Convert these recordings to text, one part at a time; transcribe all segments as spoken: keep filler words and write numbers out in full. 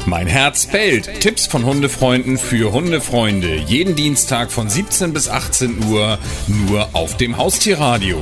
Mein Herz bellt. Tipps von Hundefreunden für Hundefreunde. Jeden Dienstag von siebzehn bis achtzehn Uhr nur auf dem Haustierradio.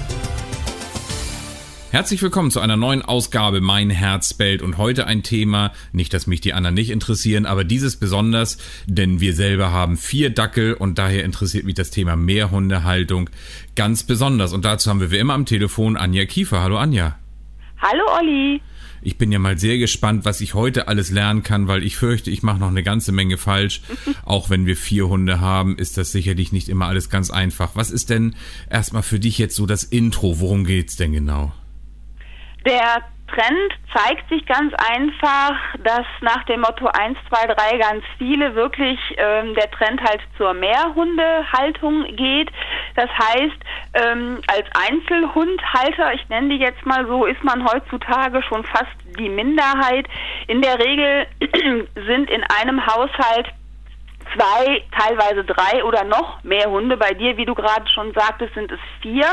Herzlich willkommen zu einer neuen Ausgabe Mein Herz bellt und heute ein Thema, nicht, dass mich die anderen nicht interessieren, aber dieses besonders, denn wir selber haben vier Dackel und daher interessiert mich das Thema Mehrhundehaltung ganz besonders. Und dazu haben wir wie immer am Telefon Anja Kiefer. Hallo Anja. Hallo Olli. Ich bin ja mal sehr gespannt, was ich heute alles lernen kann, weil ich fürchte, ich mache noch eine ganze Menge falsch. Auch wenn wir vier Hunde haben, ist das sicherlich nicht immer alles ganz einfach. Was ist denn erstmal für dich jetzt so das Intro? Worum geht's denn genau? Der Trend zeigt sich ganz einfach, dass nach dem Motto eins, zwei, drei ganz viele wirklich ähm, der Trend halt zur Mehrhundehaltung geht. Das heißt, ähm, als Einzelhundhalter, ich nenne die jetzt mal so, ist man heutzutage schon fast die Minderheit. In der Regel sind in einem Haushalt zwei, teilweise drei oder noch mehr Hunde. Bei dir, wie du gerade schon sagtest, sind es vier.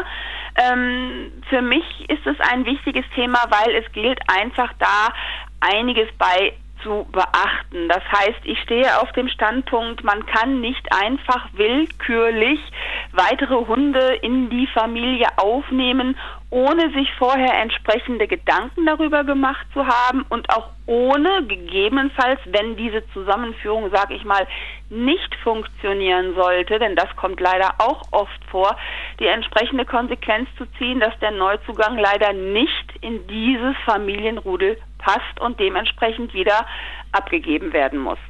Ähm, für mich ist es ein wichtiges Thema, weil es gilt einfach da einiges bei zu beachten. Das heißt, ich stehe auf dem Standpunkt, man kann nicht einfach willkürlich weitere Hunde in die Familie aufnehmen, ohne sich vorher entsprechende Gedanken darüber gemacht zu haben und auch ohne gegebenenfalls, wenn diese Zusammenführung, sag ich mal, nicht funktionieren sollte, denn das kommt leider auch oft vor, die entsprechende Konsequenz zu ziehen, dass der Neuzugang leider nicht in dieses Familienrudel passt und dementsprechend wieder abgegeben werden muss.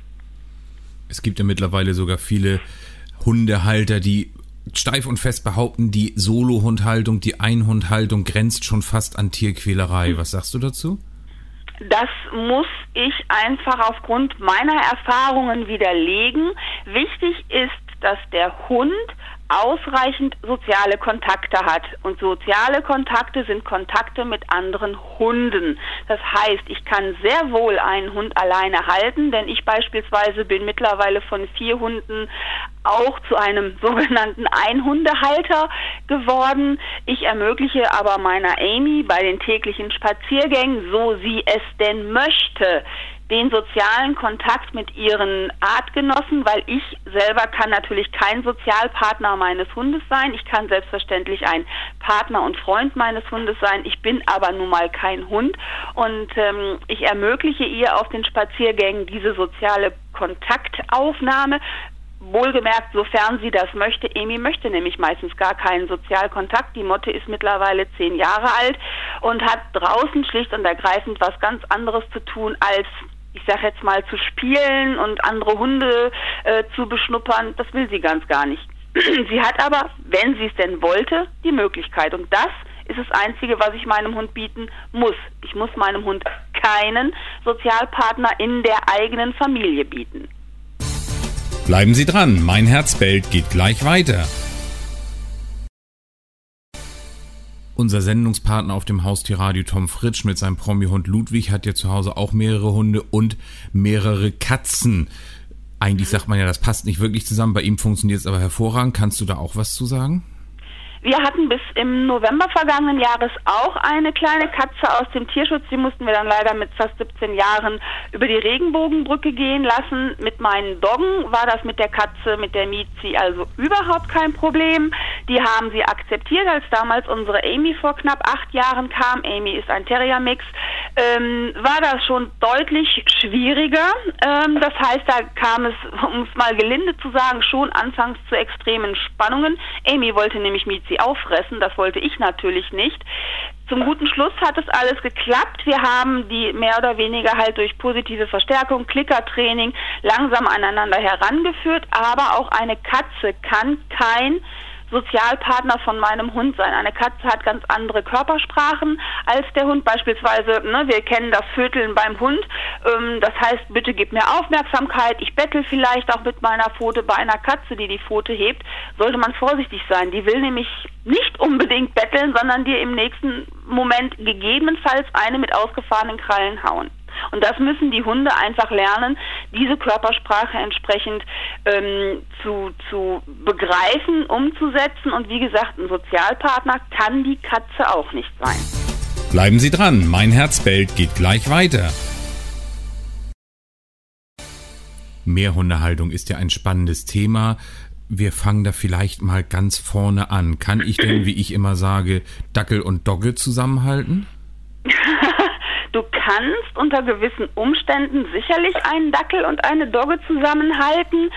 Es gibt ja mittlerweile sogar viele Hundehalter, die steif und fest behaupten, die Solo-Hundhaltung, die Einhundhaltung grenzt schon fast an Tierquälerei. Was sagst du dazu? Das muss ich einfach aufgrund meiner Erfahrungen widerlegen. Wichtig ist, dass der Hund ausreichend soziale Kontakte hat. Und soziale Kontakte sind Kontakte mit anderen Hunden. Das heißt, ich kann sehr wohl einen Hund alleine halten, denn ich beispielsweise bin mittlerweile von vier Hunden auch zu einem sogenannten Einhundehalter geworden. Ich ermögliche aber meiner Amy bei den täglichen Spaziergängen, so sie es denn möchte, den sozialen Kontakt mit ihren Artgenossen, weil ich selber kann natürlich kein Sozialpartner meines Hundes sein. Ich kann selbstverständlich ein Partner und Freund meines Hundes sein. Ich bin aber nun mal kein Hund und ähm, ich ermögliche ihr auf den Spaziergängen diese soziale Kontaktaufnahme. Wohlgemerkt, sofern sie das möchte. Amy möchte nämlich meistens gar keinen Sozialkontakt. Die Motte ist mittlerweile zehn Jahre alt und hat draußen schlicht und ergreifend was ganz anderes zu tun, als ich sag jetzt mal zu spielen und andere Hunde äh, zu beschnuppern. Das will sie ganz gar nicht. Sie hat aber, wenn sie es denn wollte, die Möglichkeit. Und das ist das Einzige, was ich meinem Hund bieten muss. Ich muss meinem Hund keinen Sozialpartner in der eigenen Familie bieten. Bleiben Sie dran, Mein Herz bellt geht gleich weiter. Unser Sendungspartner auf dem Haustierradio Tom Fritsch mit seinem Promi-Hund Ludwig hat ja zu Hause auch mehrere Hunde und mehrere Katzen. Eigentlich sagt man ja, das passt nicht wirklich zusammen, bei ihm funktioniert es aber hervorragend. Kannst du da auch was zu sagen? Wir hatten bis im November vergangenen Jahres auch eine kleine Katze aus dem Tierschutz. Die mussten wir dann leider mit fast siebzehn Jahren über die Regenbogenbrücke gehen lassen. Mit meinen Doggen war das mit der Katze, mit der Miezi, also überhaupt kein Problem. Die haben sie akzeptiert, als damals unsere Amy vor knapp acht Jahren kam. Amy ist ein Terrier-Mix. Ähm, war das schon deutlich schwieriger. Ähm, das heißt, da kam es, um es mal gelinde zu sagen, schon anfangs zu extremen Spannungen. Amy wollte nämlich Miezi auffressen, das wollte ich natürlich nicht. Zum guten Schluss hat es alles geklappt. Wir haben die mehr oder weniger halt durch positive Verstärkung, Klickertraining langsam aneinander herangeführt, aber auch eine Katze kann kein Sozialpartner von meinem Hund sein. Eine Katze hat ganz andere Körpersprachen als der Hund. Beispielsweise, ne, wir kennen das Vöteln beim Hund. Ähm, das heißt, bitte gib mir Aufmerksamkeit. Ich bettel vielleicht auch mit meiner Pfote. Bei einer Katze, die die Pfote hebt, sollte man vorsichtig sein. Die will nämlich nicht unbedingt betteln, sondern dir im nächsten Moment gegebenenfalls eine mit ausgefahrenen Krallen hauen. Und das müssen die Hunde einfach lernen, diese Körpersprache entsprechend ähm, zu, zu begreifen, umzusetzen. Und wie gesagt, ein Sozialpartner kann die Katze auch nicht sein. Bleiben Sie dran, Mein Herz bellt geht gleich weiter. Mehrhundehaltung ist ja ein spannendes Thema. Wir fangen da vielleicht mal ganz vorne an. Kann ich denn, wie ich immer sage, Dackel und Dogge zusammenhalten? Du kannst unter gewissen Umständen sicherlich einen Dackel und eine Dogge zusammenhalten.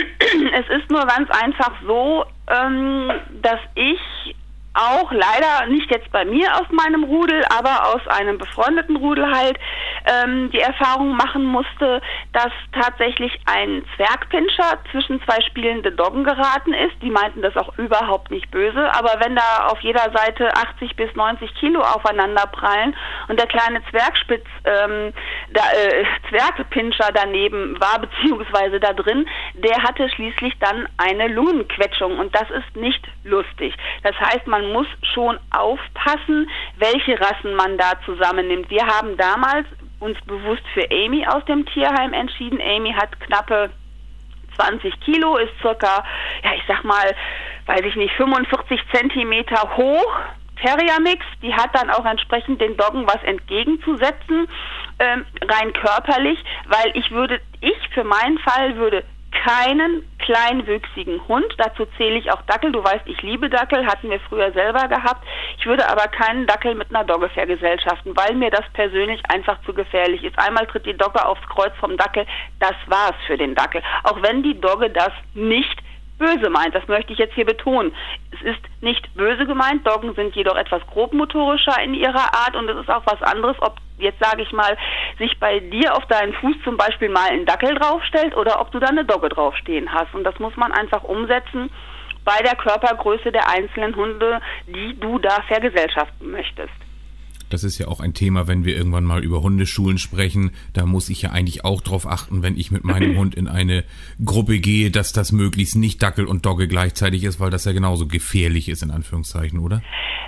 Es ist nur ganz einfach so, ähm, dass ich auch leider nicht jetzt bei mir aus meinem Rudel, aber aus einem befreundeten Rudel halt ähm, die Erfahrung machen musste, dass tatsächlich ein Zwergpinscher zwischen zwei spielende Doggen geraten ist. Die meinten das auch überhaupt nicht böse, aber wenn da auf jeder Seite achtzig bis neunzig Kilo aufeinander prallen und der kleine Zwergspitz, ähm, da, äh, Zwergpinscher daneben war, beziehungsweise da drin, der hatte schließlich dann eine Lungenquetschung und das ist nicht lustig. Das heißt, man muss schon aufpassen, welche Rassen man da zusammennimmt. Wir haben damals uns bewusst für Amy aus dem Tierheim entschieden. Amy hat knappe zwanzig Kilo, ist circa, ja ich sag mal, weiß ich nicht, fünfundvierzig Zentimeter hoch. Terrier-Mix, die hat dann auch entsprechend den Doggen was entgegenzusetzen, ähm, rein körperlich, weil ich würde, ich für meinen Fall würde keinen kleinwüchsigen Hund, dazu zähle ich auch Dackel, du weißt, ich liebe Dackel, hatten wir früher selber gehabt, ich würde aber keinen Dackel mit einer Dogge vergesellschaften, weil mir das persönlich einfach zu gefährlich ist. Einmal tritt die Dogge aufs Kreuz vom Dackel, das war's für den Dackel, auch wenn die Dogge das nicht böse meint, das möchte ich jetzt hier betonen. Es ist nicht böse gemeint, Doggen sind jedoch etwas grobmotorischer in ihrer Art und es ist auch was anderes, ob jetzt sage ich mal, sich bei dir auf deinen Fuß zum Beispiel mal ein Dackel draufstellt oder ob du da eine Dogge draufstehen hast. Und das muss man einfach umsetzen bei der Körpergröße der einzelnen Hunde, die du da vergesellschaften möchtest. Das ist ja auch ein Thema, wenn wir irgendwann mal über Hundeschulen sprechen. Da muss ich ja eigentlich auch drauf achten, wenn ich mit meinem Hund in eine Gruppe gehe, dass das möglichst nicht Dackel und Dogge gleichzeitig ist, weil das ja genauso gefährlich ist, in Anführungszeichen, oder?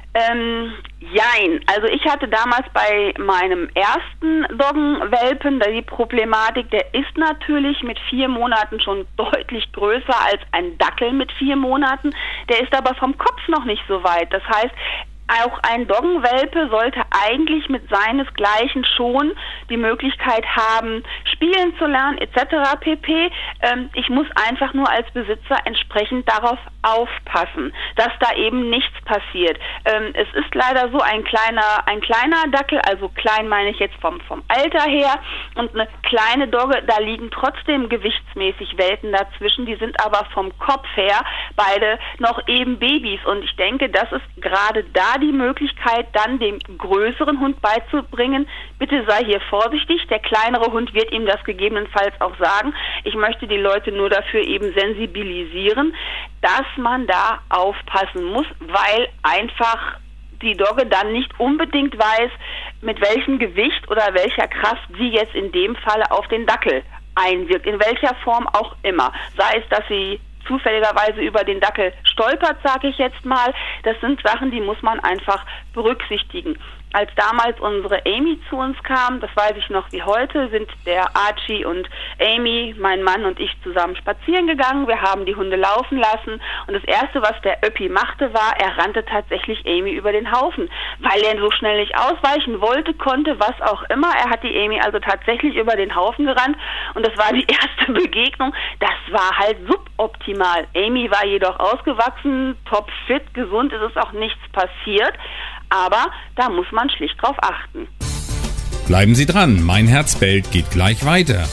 Ähm, jein. Also ich hatte damals bei meinem ersten Doggenwelpen da die Problematik, der ist natürlich mit vier Monaten schon deutlich größer als ein Dackel mit vier Monaten. Der ist aber vom Kopf noch nicht so weit. Das heißt, auch ein Doggenwelpe sollte eigentlich mit seinesgleichen schon die Möglichkeit haben, spielen zu lernen et cetera pp. Ähm, ich muss einfach nur als Besitzer entsprechend darauf aufpassen, dass da eben nichts passiert. Ähm, es ist leider so ein kleiner, ein kleiner Dackel, also klein meine ich jetzt vom, vom Alter her, und eine kleine Dogge, da liegen trotzdem gewichtsmäßig Welten dazwischen, die sind aber vom Kopf her beide noch eben Babys und ich denke, das ist gerade da die Möglichkeit, dann dem größeren Hund beizubringen, bitte sei hier vorsichtig, der kleinere Hund wird ihm das gegebenenfalls auch sagen. Ich möchte die Leute nur dafür eben sensibilisieren, dass man da aufpassen muss, weil einfach die Dogge dann nicht unbedingt weiß, mit welchem Gewicht oder welcher Kraft sie jetzt in dem Falle auf den Dackel einwirkt, in welcher Form auch immer. Sei es, dass sie zufälligerweise über den Dackel stolpert, sage ich jetzt mal. Das sind Sachen, die muss man einfach berücksichtigen. Als damals unsere Amy zu uns kam, das weiß ich noch wie heute, sind der Archie und Amy, mein Mann und ich zusammen spazieren gegangen. Wir haben die Hunde laufen lassen und das Erste, was der Öppi machte, war, er rannte tatsächlich Amy über den Haufen, weil er so schnell nicht ausweichen wollte, konnte, was auch immer. Er hat die Amy also tatsächlich über den Haufen gerannt und das war die erste Begegnung. Das war halt suboptimal. Amy war jedoch ausgewachsen, topfit, gesund, es ist auch nichts passiert. Aber da muss man schlicht drauf achten. Bleiben Sie dran, mein Herz bellt geht gleich weiter.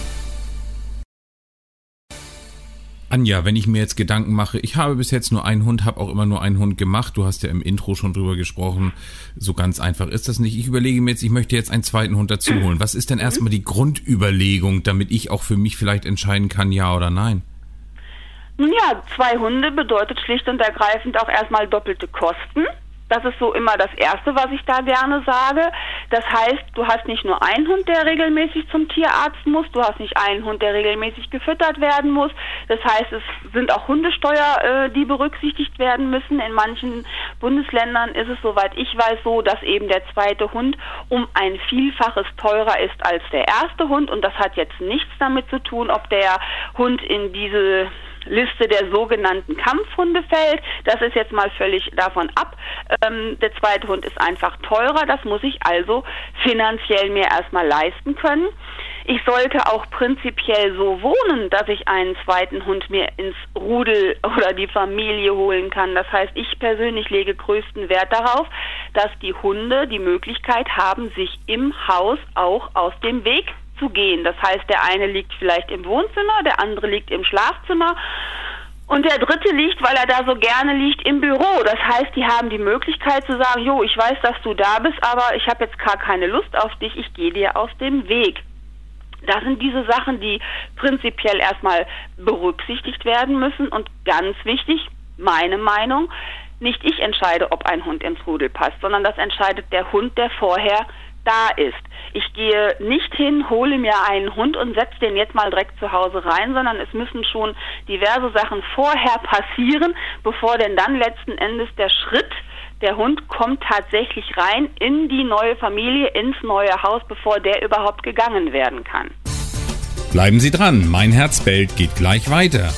Anja, wenn ich mir jetzt Gedanken mache, ich habe bis jetzt nur einen Hund, habe auch immer nur einen Hund gemacht. Du hast ja im Intro schon drüber gesprochen. So ganz einfach ist das nicht. Ich überlege mir jetzt, ich möchte jetzt einen zweiten Hund dazu holen. Was ist denn erstmal die Grundüberlegung, damit ich auch für mich vielleicht entscheiden kann, ja oder nein? Nun ja, zwei Hunde bedeutet schlicht und ergreifend auch erstmal doppelte Kosten. Das ist so immer das Erste, was ich da gerne sage. Das heißt, du hast nicht nur einen Hund, der regelmäßig zum Tierarzt muss, du hast nicht einen Hund, der regelmäßig gefüttert werden muss. Das heißt, es sind auch Hundesteuer, äh, die berücksichtigt werden müssen. In manchen Bundesländern ist es, soweit ich weiß, so, dass eben der zweite Hund um ein Vielfaches teurer ist als der erste Hund. Und das hat jetzt nichts damit zu tun, ob der Hund in diese Liste der sogenannten Kampfhunde fällt. Das ist jetzt mal völlig davon ab. Ähm, der zweite Hund ist einfach teurer. Das muss ich also finanziell mir erstmal leisten können. Ich sollte auch prinzipiell so wohnen, dass ich einen zweiten Hund mir ins Rudel oder die Familie holen kann. Das heißt, ich persönlich lege größten Wert darauf, dass die Hunde die Möglichkeit haben, sich im Haus auch aus dem Weg zu gehen. Das heißt, der eine liegt vielleicht im Wohnzimmer, der andere liegt im Schlafzimmer und der dritte liegt, weil er da so gerne liegt, im Büro. Das heißt, die haben die Möglichkeit zu sagen, jo, ich weiß, dass du da bist, aber ich habe jetzt gar keine Lust auf dich, ich gehe dir aus dem Weg. Das sind diese Sachen, die prinzipiell erstmal berücksichtigt werden müssen und ganz wichtig, meine Meinung, nicht ich entscheide, ob ein Hund ins Rudel passt, sondern das entscheidet der Hund, der vorher da ist. Ich gehe nicht hin, hole mir einen Hund und setze den jetzt mal direkt zu Hause rein, sondern es müssen schon diverse Sachen vorher passieren, bevor denn dann letzten Endes der Schritt, der Hund kommt tatsächlich rein in die neue Familie, ins neue Haus, bevor der überhaupt gegangen werden kann. Bleiben Sie dran, Mein Herz bellt geht gleich weiter.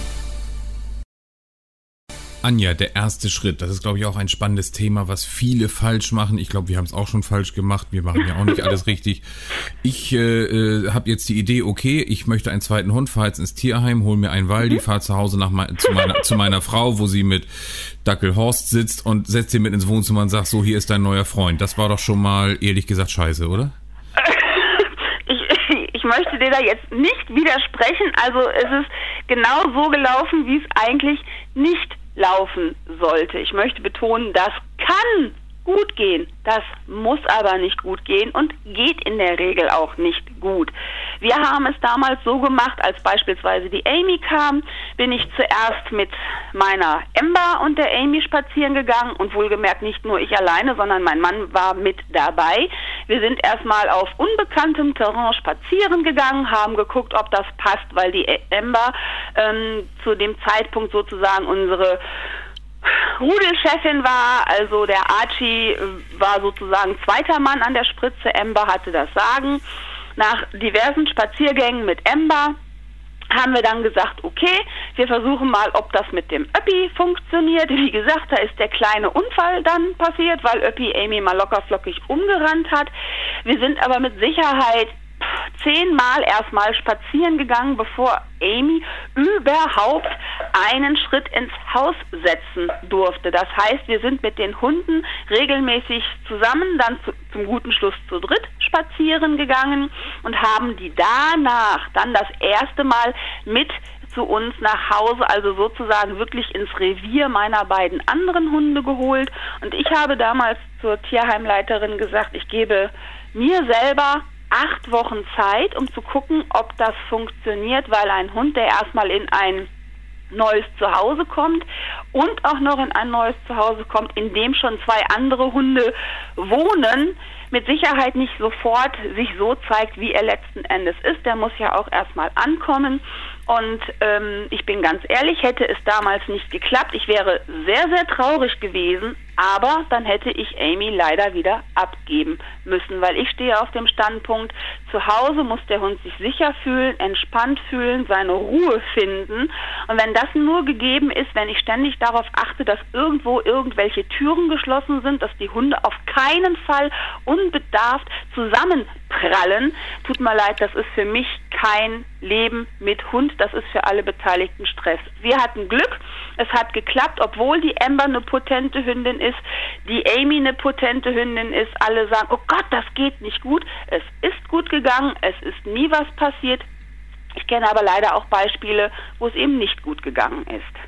Anja, der erste Schritt, das ist, glaube ich, auch ein spannendes Thema, was viele falsch machen. Ich glaube, wir haben es auch schon falsch gemacht. Wir machen ja auch nicht alles richtig. Ich äh, äh, habe jetzt die Idee, okay, ich möchte einen zweiten Hund, fahre jetzt ins Tierheim, hole mir einen Waldi, fahre zu Hause nach me- zu, meiner, zu meiner Frau, wo sie mit Dackel Horst sitzt und setzt ihn mit ins Wohnzimmer und sagt, so, hier ist dein neuer Freund. Das war doch schon mal, ehrlich gesagt, scheiße, oder? Ich, ich möchte dir da jetzt nicht widersprechen. Also es ist genau so gelaufen, wie es eigentlich nicht laufen sollte. Ich möchte betonen, das kann gut gehen, das muss aber nicht gut gehen und geht in der Regel auch nicht gut. Wir haben es damals so gemacht, als beispielsweise die Amy kam, bin ich zuerst mit meiner Ember und der Amy spazieren gegangen und wohlgemerkt nicht nur ich alleine, sondern mein Mann war mit dabei. Wir sind erstmal auf unbekanntem Terrain spazieren gegangen, haben geguckt, ob das passt, weil die Ember ähm, zu dem Zeitpunkt sozusagen unsere Rudelchefin war, also der Archie war sozusagen zweiter Mann an der Spritze, Ember hatte das Sagen. Nach diversen Spaziergängen mit Ember haben wir dann gesagt, okay, wir versuchen mal, ob das mit dem Öppi funktioniert. Wie gesagt, da ist der kleine Unfall dann passiert, weil Öppi Amy mal lockerflockig umgerannt hat. Wir sind aber mit Sicherheit zehnmal erstmal spazieren gegangen, bevor Amy überhaupt einen Schritt ins Haus setzen durfte. Das heißt, wir sind mit den Hunden regelmäßig zusammen, dann zu, zum guten Schluss zu dritt spazieren gegangen und haben die danach dann das erste Mal mit zu uns nach Hause, also sozusagen wirklich ins Revier meiner beiden anderen Hunde geholt. Und ich habe damals zur Tierheimleiterin gesagt, ich gebe mir selber acht Wochen Zeit, um zu gucken, ob das funktioniert, weil ein Hund, der erstmal in ein neues Zuhause kommt und auch noch in ein neues Zuhause kommt, in dem schon zwei andere Hunde wohnen, mit Sicherheit nicht sofort sich so zeigt, wie er letzten Endes ist. Der muss ja auch erstmal ankommen. Und ähm, ich bin ganz ehrlich, hätte es damals nicht geklappt, ich wäre sehr, sehr traurig gewesen, aber dann hätte ich Amy leider wieder abgeben müssen, weil ich stehe auf dem Standpunkt, zu Hause muss der Hund sich sicher fühlen, entspannt fühlen, seine Ruhe finden. Und wenn das nur gegeben ist, wenn ich ständig darauf achte, dass irgendwo irgendwelche Türen geschlossen sind, dass die Hunde auf keinen Fall unbedarft zusammenprallen, tut mir leid, das ist für mich kein Leben mit Hund, das ist für alle Beteiligten Stress. Wir hatten Glück, es hat geklappt, obwohl die Ember eine potente Hündin ist, die Amy eine potente Hündin ist, alle sagen, oh Gott, das geht nicht gut. Es ist gut gegangen, es ist nie was passiert. Ich kenne aber leider auch Beispiele, wo es eben nicht gut gegangen ist.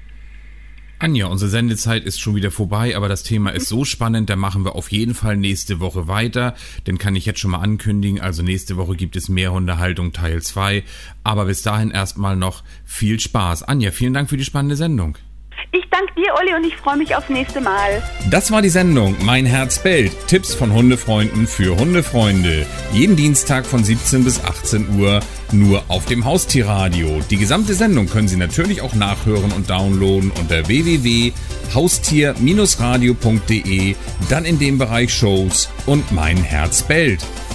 Anja, unsere Sendezeit ist schon wieder vorbei, aber das Thema ist so spannend, da machen wir auf jeden Fall nächste Woche weiter. Den kann ich jetzt schon mal ankündigen, also nächste Woche gibt es Mehrhundehaltung Teil zwei. Aber bis dahin erstmal noch viel Spaß. Anja, vielen Dank für die spannende Sendung. Ich danke dir, Olli, und ich freue mich aufs nächste Mal. Das war die Sendung Mein Herz bellt. Tipps von Hundefreunden für Hundefreunde. Jeden Dienstag von siebzehn bis achtzehn Uhr nur auf dem Haustierradio. Die gesamte Sendung können Sie natürlich auch nachhören und downloaden unter w w w punkt haustier Bindestrich radio punkt de, dann in dem Bereich Shows und Mein Herz bellt.